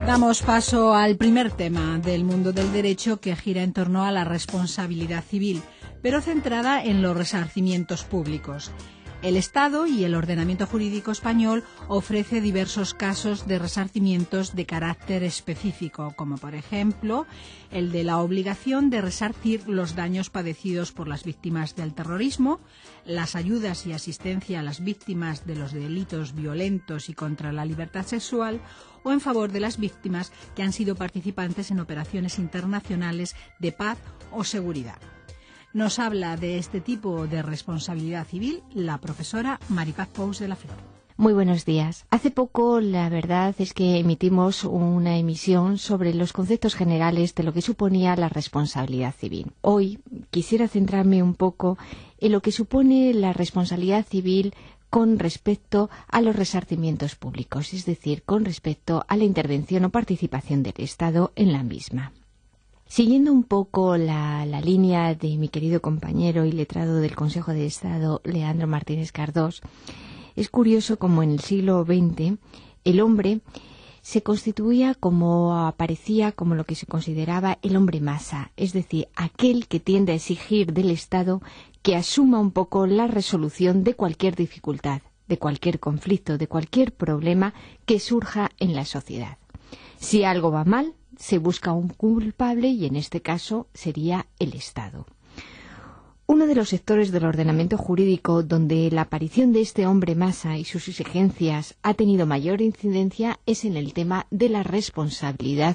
Damos paso al primer tema del mundo del derecho, que gira en torno a la responsabilidad civil, pero centrada en los resarcimientos públicos. El Estado y el ordenamiento jurídico español ofrece diversos casos de resarcimientos de carácter específico, como por ejemplo el de la obligación de resarcir los daños padecidos por las víctimas del terrorismo, las ayudas y asistencia a las víctimas de los delitos violentos y contra la libertad sexual, o en favor de las víctimas que han sido participantes en operaciones internacionales de paz o seguridad. Nos habla de este tipo de responsabilidad civil la profesora Maripaz Pous de la Flor. Muy buenos días. Hace poco, la verdad es que emitimos una emisión sobre los conceptos generales de lo que suponía la responsabilidad civil. Hoy quisiera centrarme un poco en lo que supone la responsabilidad civil con respecto a los resarcimientos públicos, es decir, con respecto a la intervención o participación del Estado en la misma. Siguiendo un poco la línea de mi querido compañero y letrado del Consejo de Estado, Leandro Martínez Cardós, es curioso cómo en el siglo XX el hombre se constituía aparecía como lo que se consideraba el hombre masa, es decir, aquel que tiende a exigir del Estado que asuma un poco la resolución de cualquier dificultad, de cualquier conflicto, de cualquier problema que surja en la sociedad. Si algo va mal, se busca un culpable y en este caso sería el Estado. Uno de los sectores del ordenamiento jurídico donde la aparición de este hombre masa y sus exigencias ha tenido mayor incidencia es en el tema de la responsabilidad.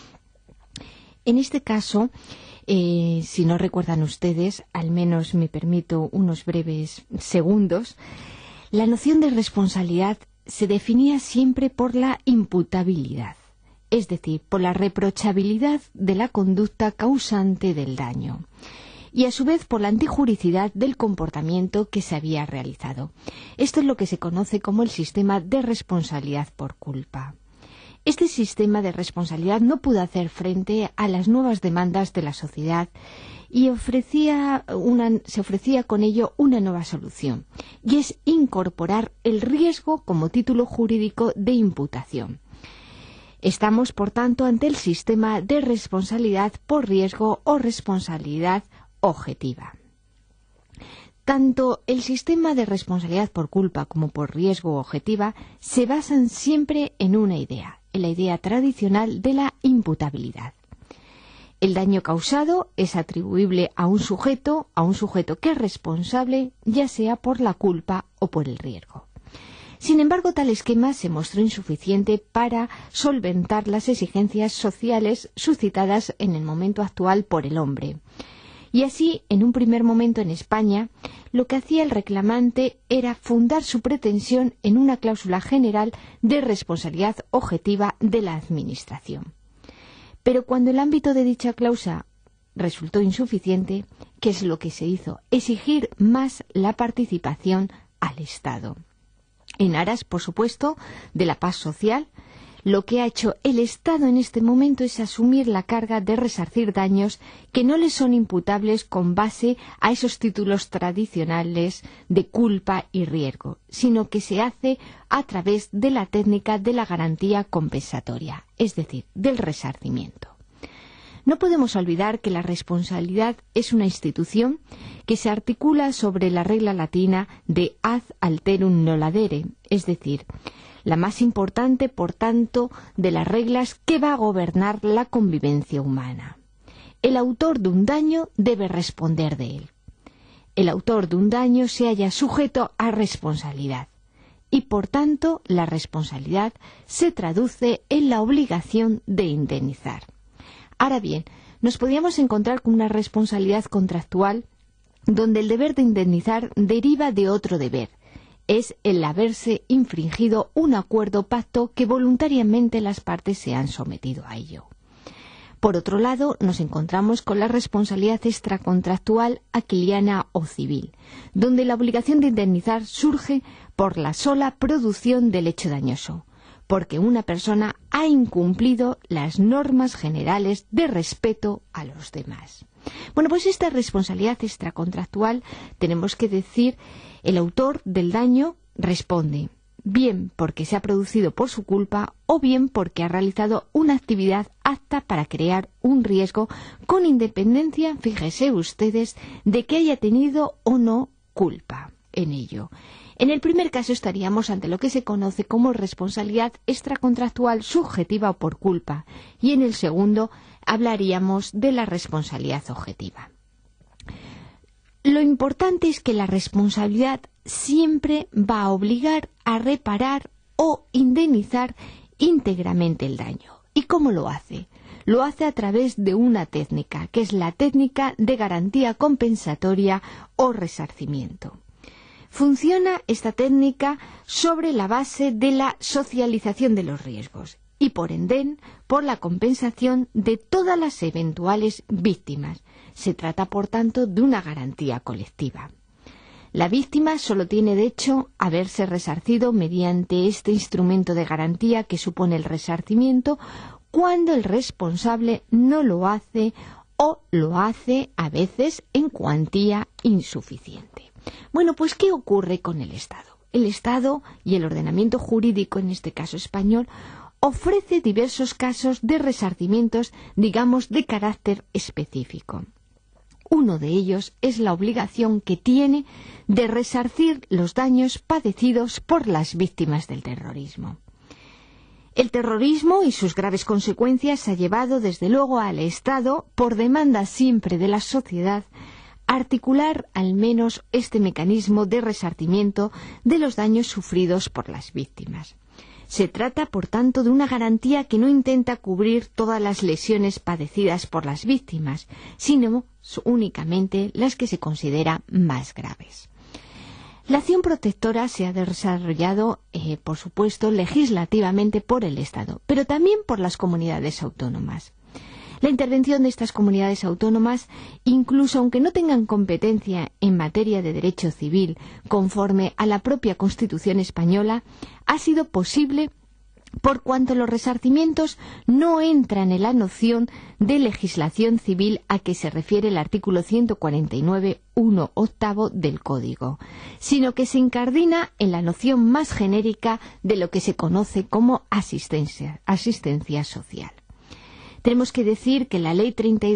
En este caso, si no recuerdan ustedes, al menos me permito unos breves segundos, la noción de responsabilidad se definía siempre por la imputabilidad, es decir, por la reprochabilidad de la conducta causante del daño, y a su vez por la antijuricidad del comportamiento que se había realizado. Esto es lo que se conoce como el sistema de responsabilidad por culpa. Este sistema de responsabilidad no pudo hacer frente a las nuevas demandas de la sociedad y se ofrecía con ello una nueva solución, y es incorporar el riesgo como título jurídico de imputación. Estamos, por tanto, ante el sistema de responsabilidad por riesgo o responsabilidad objetiva. Tanto el sistema de responsabilidad por culpa como por riesgo objetiva se basan siempre en una idea, en la idea tradicional de la imputabilidad. El daño causado es atribuible a un sujeto que es responsable, ya sea por la culpa o por el riesgo. Sin embargo, tal esquema se mostró insuficiente para solventar las exigencias sociales suscitadas en el momento actual por el hombre. Y así, en un primer momento en España, lo que hacía el reclamante era fundar su pretensión en una cláusula general de responsabilidad objetiva de la Administración. Pero cuando el ámbito de dicha cláusula resultó insuficiente, ¿qué es lo que se hizo? Exigir más la participación al Estado. En aras, por supuesto, de la paz social, lo que ha hecho el Estado en este momento es asumir la carga de resarcir daños que no le son imputables con base a esos títulos tradicionales de culpa y riesgo, sino que se hace a través de la técnica de la garantía compensatoria, es decir, del resarcimiento. No podemos olvidar que la responsabilidad es una institución que se articula sobre la regla latina de ad alterum nolladere, es decir, la más importante, por tanto, de las reglas que va a gobernar la convivencia humana. El autor de un daño debe responder de él. El autor de un daño se halla sujeto a responsabilidad y, por tanto, la responsabilidad se traduce en la obligación de indemnizar. Ahora bien, nos podríamos encontrar con una responsabilidad contractual donde el deber de indemnizar deriva de otro deber. Es el haberse infringido un acuerdo o pacto que voluntariamente las partes se han sometido a ello. Por otro lado, nos encontramos con la responsabilidad extracontractual aquiliana o civil, donde la obligación de indemnizar surge por la sola producción del hecho dañoso, porque una persona ha incumplido las normas generales de respeto a los demás. Bueno, pues esta responsabilidad extracontractual, tenemos que decir, el autor del daño responde bien porque se ha producido por su culpa o bien porque ha realizado una actividad apta para crear un riesgo con independencia, fíjese ustedes, de que haya tenido o no culpa en ello. En el primer caso estaríamos ante lo que se conoce como responsabilidad extracontractual subjetiva o por culpa, y en el segundo hablaríamos de la responsabilidad objetiva. Lo importante es que la responsabilidad siempre va a obligar a reparar o indemnizar íntegramente el daño. ¿Y cómo lo hace? Lo hace a través de una técnica, que es la técnica de garantía compensatoria o resarcimiento. Funciona esta técnica sobre la base de la socialización de los riesgos y, por ende, por la compensación de todas las eventuales víctimas. Se trata, por tanto, de una garantía colectiva. La víctima solo tiene derecho a verse resarcido mediante este instrumento de garantía que supone el resarcimiento cuando el responsable no lo hace o lo hace a veces en cuantía insuficiente. Bueno, pues ¿qué ocurre con el Estado? El Estado y el ordenamiento jurídico, en este caso español, ofrece diversos casos de resarcimientos, digamos, de carácter específico. Uno de ellos es la obligación que tiene de resarcir los daños padecidos por las víctimas del terrorismo. El terrorismo y sus graves consecuencias ha llevado, desde luego, al Estado, por demanda siempre de la sociedad, a articular al menos este mecanismo de resarcimiento de los daños sufridos por las víctimas. Se trata, por tanto, de una garantía que no intenta cubrir todas las lesiones padecidas por las víctimas, sino únicamente las que se consideran más graves. La acción protectora se ha desarrollado, por supuesto, legislativamente por el Estado, pero también por las comunidades autónomas. La intervención de estas comunidades autónomas, incluso aunque no tengan competencia en materia de derecho civil conforme a la propia Constitución española, ha sido posible por cuanto los resarcimientos no entran en la noción de legislación civil a que se refiere el artículo 149.1 del Código, sino que se incardina en la noción más genérica de lo que se conoce como asistencia social. Tenemos que decir que la Ley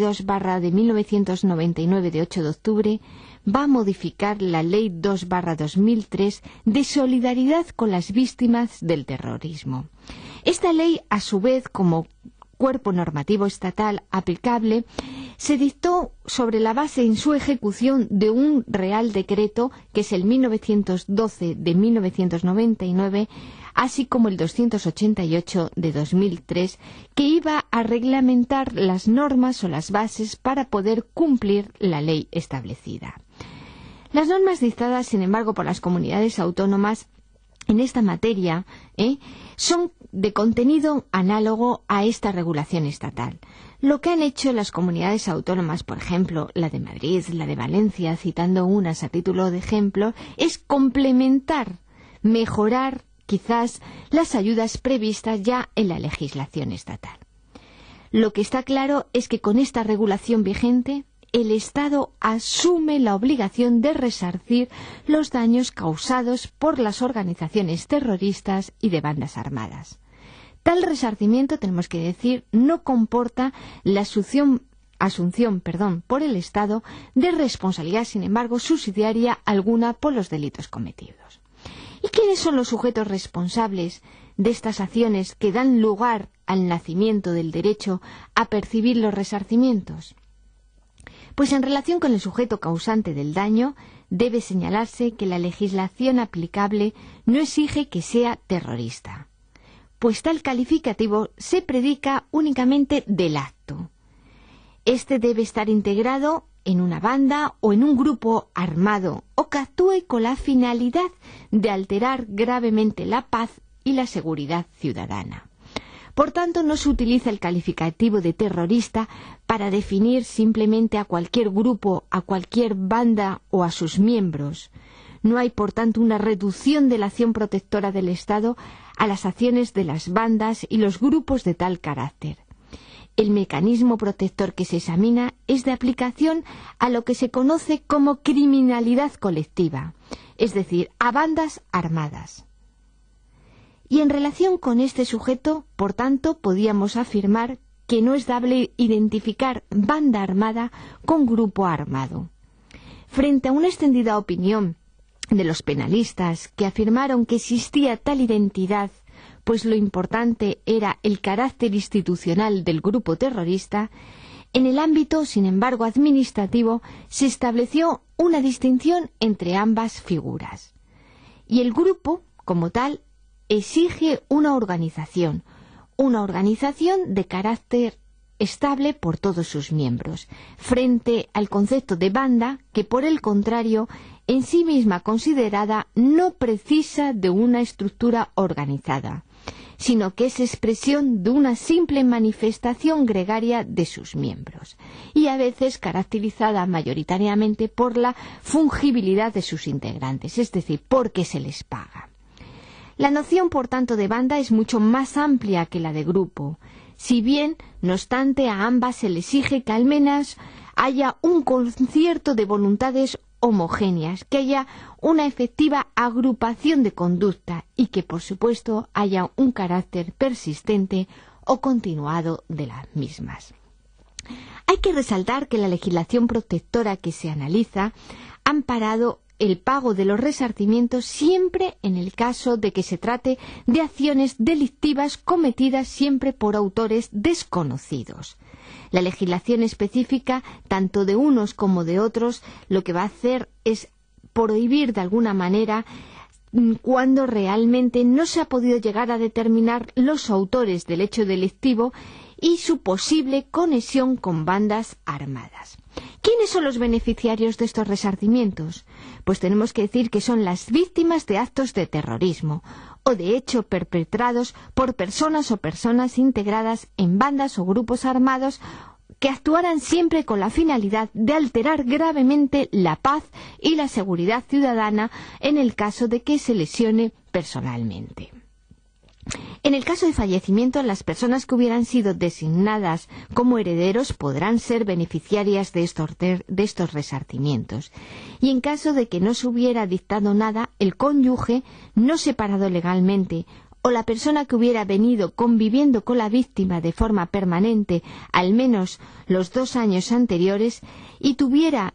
32/1999 de 8 de octubre va a modificar la Ley 2/2003 de solidaridad con las víctimas del terrorismo. Esta ley, a su vez, como cuerpo normativo estatal aplicable, se dictó sobre la base en su ejecución de un Real Decreto, que es el 1912 de 1999, así como el 288 de 2003, que iba a reglamentar las normas o las bases para poder cumplir la ley establecida. Las normas dictadas, sin embargo, por las comunidades autónomas en esta materia son de contenido análogo a esta regulación estatal. Lo que han hecho las comunidades autónomas, por ejemplo, la de Madrid, la de Valencia, citando unas a título de ejemplo, es complementar, mejorar quizás las ayudas previstas ya en la legislación estatal. Lo que está claro es que con esta regulación vigente, el Estado asume la obligación de resarcir los daños causados por las organizaciones terroristas y de bandas armadas. Tal resarcimiento, tenemos que decir, no comporta la asunción por el Estado de responsabilidad, sin embargo, subsidiaria alguna por los delitos cometidos. ¿Y quiénes son los sujetos responsables de estas acciones que dan lugar al nacimiento del derecho a percibir los resarcimientos? Pues en relación con el sujeto causante del daño, debe señalarse que la legislación aplicable no exige que sea terrorista, pues tal calificativo se predica únicamente del acto. Este debe estar integrado en una banda o en un grupo armado o que actúe con la finalidad de alterar gravemente la paz y la seguridad ciudadana. Por tanto, no se utiliza el calificativo de terrorista para definir simplemente a cualquier grupo, a cualquier banda o a sus miembros. No hay, por tanto, una reducción de la acción protectora del Estado a las acciones de las bandas y los grupos de tal carácter. El mecanismo protector que se examina es de aplicación a lo que se conoce como criminalidad colectiva, es decir, a bandas armadas. Y en relación con este sujeto, por tanto, podíamos afirmar que no es dable identificar banda armada con grupo armado. Frente a una extendida opinión de los penalistas que afirmaron que existía tal identidad, pues lo importante era el carácter institucional del grupo terrorista, en el ámbito, sin embargo, administrativo, se estableció una distinción entre ambas figuras. Y el grupo, como tal, exige una organización de carácter estable por todos sus miembros, frente al concepto de banda, que por el contrario, en sí misma considerada, no precisa de una estructura organizada, sino que es expresión de una simple manifestación gregaria de sus miembros, y a veces caracterizada mayoritariamente por la fungibilidad de sus integrantes, es decir, porque se les paga. La noción, por tanto, de banda es mucho más amplia que la de grupo, si bien, no obstante, a ambas se le exige que al menos haya un concierto de voluntades homogéneas, que haya una efectiva agrupación de conducta y que, por supuesto, haya un carácter persistente o continuado de las mismas. Hay que resaltar que la legislación protectora que se analiza ha amparado el pago de los resarcimientos siempre en el caso de que se trate de acciones delictivas cometidas siempre por autores desconocidos. La legislación específica, tanto de unos como de otros, lo que va a hacer es prohibir de alguna manera cuando realmente no se ha podido llegar a determinar los autores del hecho delictivo y su posible conexión con bandas armadas. ¿Quiénes son los beneficiarios de estos resarcimientos? Pues tenemos que decir que son las víctimas de actos de terrorismo o de hechos perpetrados por personas o personas integradas en bandas o grupos armados que actuaran siempre con la finalidad de alterar gravemente la paz y la seguridad ciudadana en el caso de que se lesione personalmente. En el caso de fallecimiento, las personas que hubieran sido designadas como herederos podrán ser beneficiarias de estos resarcimientos. Y en caso de que no se hubiera dictado nada, el cónyuge no separado legalmente o la persona que hubiera venido conviviendo con la víctima de forma permanente al menos los 2 años anteriores y tuviera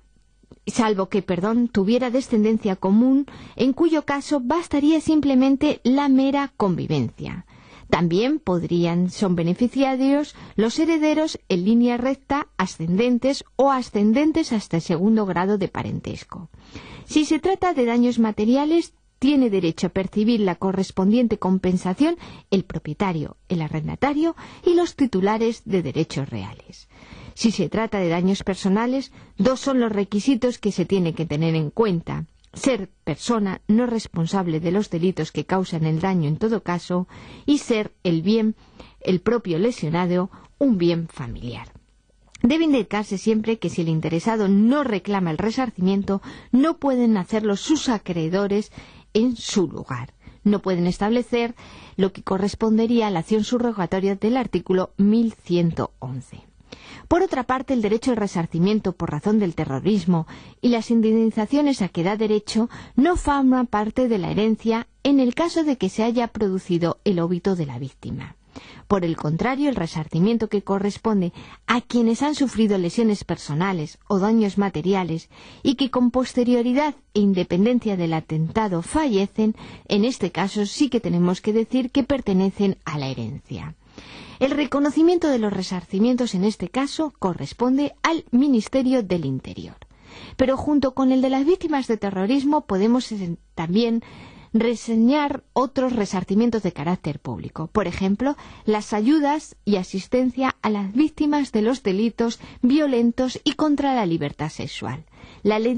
descendencia común, en cuyo caso bastaría simplemente la mera convivencia. También son beneficiarios los herederos en línea recta, ascendentes o ascendentes hasta el 2º grado de parentesco. Si se trata de daños materiales, tiene derecho a percibir la correspondiente compensación el propietario, el arrendatario y los titulares de derechos reales. Si se trata de daños personales, 2 son los requisitos que se tienen que tener en cuenta: ser persona no responsable de los delitos que causan el daño en todo caso, y ser el propio lesionado, un bien familiar. Debe indicarse siempre que si el interesado no reclama el resarcimiento, no pueden hacerlo sus acreedores en su lugar. No pueden establecer lo que correspondería a la acción subrogatoria del artículo 1111. Por otra parte, el derecho al resarcimiento por razón del terrorismo y las indemnizaciones a que da derecho no forman parte de la herencia en el caso de que se haya producido el óbito de la víctima. Por el contrario, el resarcimiento que corresponde a quienes han sufrido lesiones personales o daños materiales y que con posterioridad e independencia del atentado fallecen, en este caso sí que tenemos que decir que pertenecen a la herencia. El reconocimiento de los resarcimientos en este caso corresponde al Ministerio del Interior. Pero junto con el de las víctimas de terrorismo podemos también reseñar otros resarcimientos de carácter público. Por ejemplo, las ayudas y asistencia a las víctimas de los delitos violentos y contra la libertad sexual. La Ley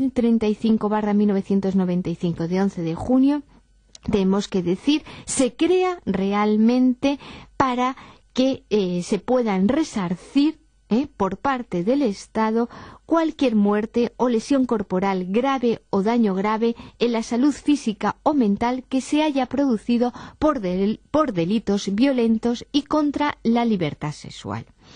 35/1995 de 11 de junio, tenemos que decir, se crea realmente para que se puedan resarcir por parte del Estado cualquier muerte o lesión corporal grave o daño grave en la salud física o mental que se haya producido por delitos violentos y contra la libertad sexual.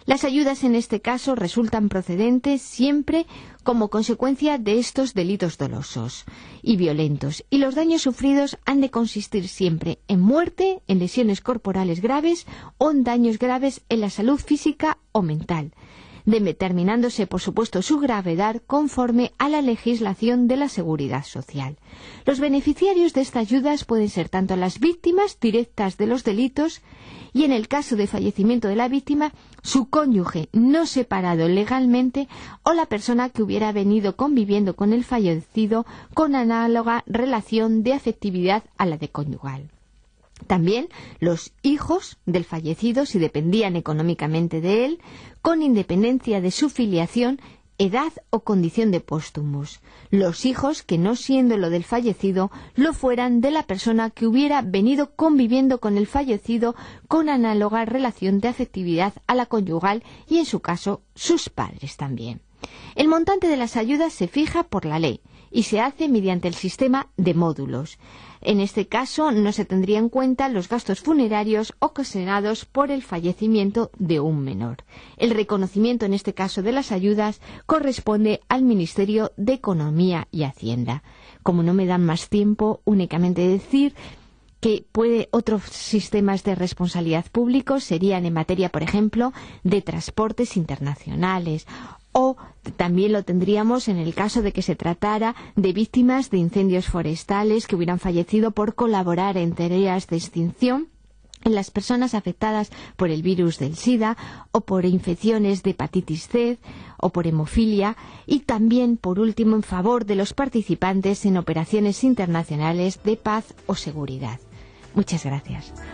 Las ayudas en este caso resultan procedentes siempre como consecuencia de estos delitos dolosos y violentos, y los daños sufridos han de consistir siempre en muerte, en lesiones corporales graves o en daños graves en la salud física o mental, determinándose, por supuesto, su gravedad conforme a la legislación de la Seguridad Social. Los beneficiarios de estas ayudas pueden ser tanto las víctimas directas de los delitos y, en el caso de fallecimiento de la víctima, su cónyuge no separado legalmente o la persona que hubiera venido conviviendo con el fallecido con análoga relación de afectividad a la de conyugal. También los hijos del fallecido, si dependían económicamente de él, con independencia de su filiación, edad o condición de póstumus. Los hijos que, no siendo lo del fallecido, lo fueran de la persona que hubiera venido conviviendo con el fallecido con análoga relación de afectividad a la conyugal y, en su caso, sus padres también. El montante de las ayudas se fija por la ley y se hace mediante el sistema de módulos. En este caso no se tendrían en cuenta los gastos funerarios ocasionados por el fallecimiento de un menor. El reconocimiento en este caso de las ayudas corresponde al Ministerio de Economía y Hacienda. Como no me dan más tiempo, únicamente decir que otros sistemas de responsabilidad públicos serían en materia, por ejemplo, de transportes internacionales, o también lo tendríamos en el caso de que se tratara de víctimas de incendios forestales que hubieran fallecido por colaborar en tareas de extinción, en las personas afectadas por el virus del SIDA o por infecciones de hepatitis C o por hemofilia, y también, por último, en favor de los participantes en operaciones internacionales de paz o seguridad. Muchas gracias.